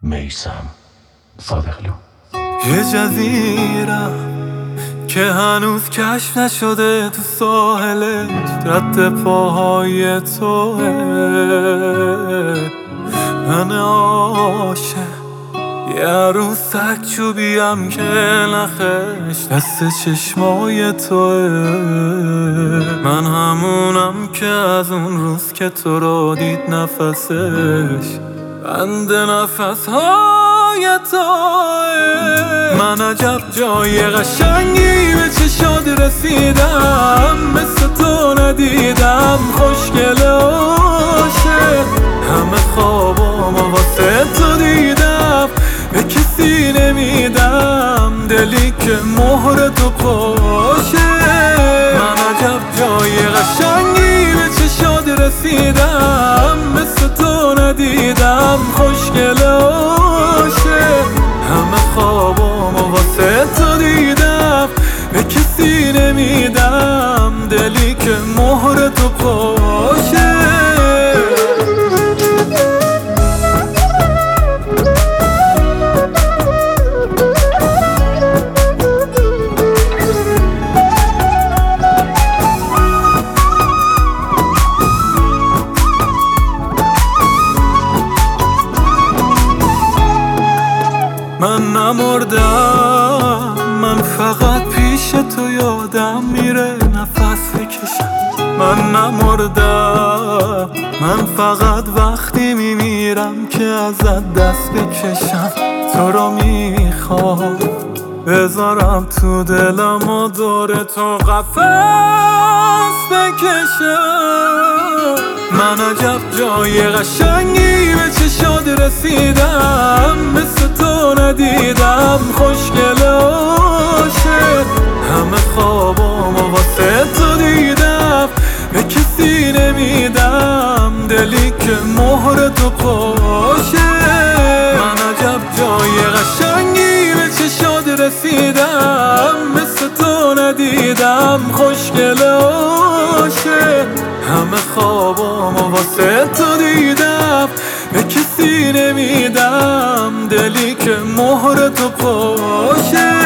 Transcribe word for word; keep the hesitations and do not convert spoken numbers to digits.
میثم صادقلو. یه جزیرم که هنوز کشف نشده، تو ساحلش رد پاهای توه. من عاشق یه عروسک چوبیم که نخش دست چشمای توه. من همونم که از اون روز که تو رو دید نفسش بند نفس های توه. من عجب جای قشنگی به چشات رسیدم، مثل تو ندیدم. خوشگل عاشق همه خوابامو واسه تو دیدم، به کسی نمیدم دلی که مهر تو پاشه. من عجب جای قشنگی به چشات رسیدم، مثل تو ندیدم. خوشگل عاشق همه خوابامو واسه تو دیدم، به کسی نمیدم دلی که مهر تو پاشه. من نمردم، من فقط پیش تو یادم میره نفس بکشم. من نمردم، من فقط وقتی میمیرم که ازت دست بکشم. تو رو میخوام بذارم تو دلم و دور تو قفس بکشم. من عجب جای قشنگی به چشات رسیدم، مثل تو ندیدم. خوشگل عاشق همه خوابامو واسه تو دیدم، به کسی نمیدم دلی که مهر تو پاشه. من عجب جای قشنگی به چشات رسیدم، مثل تو ندیدم. خوشگل عاشق همه خوابامو واسه تو دیدم، به کسی نمیدم دلی که مهر تو پاشه.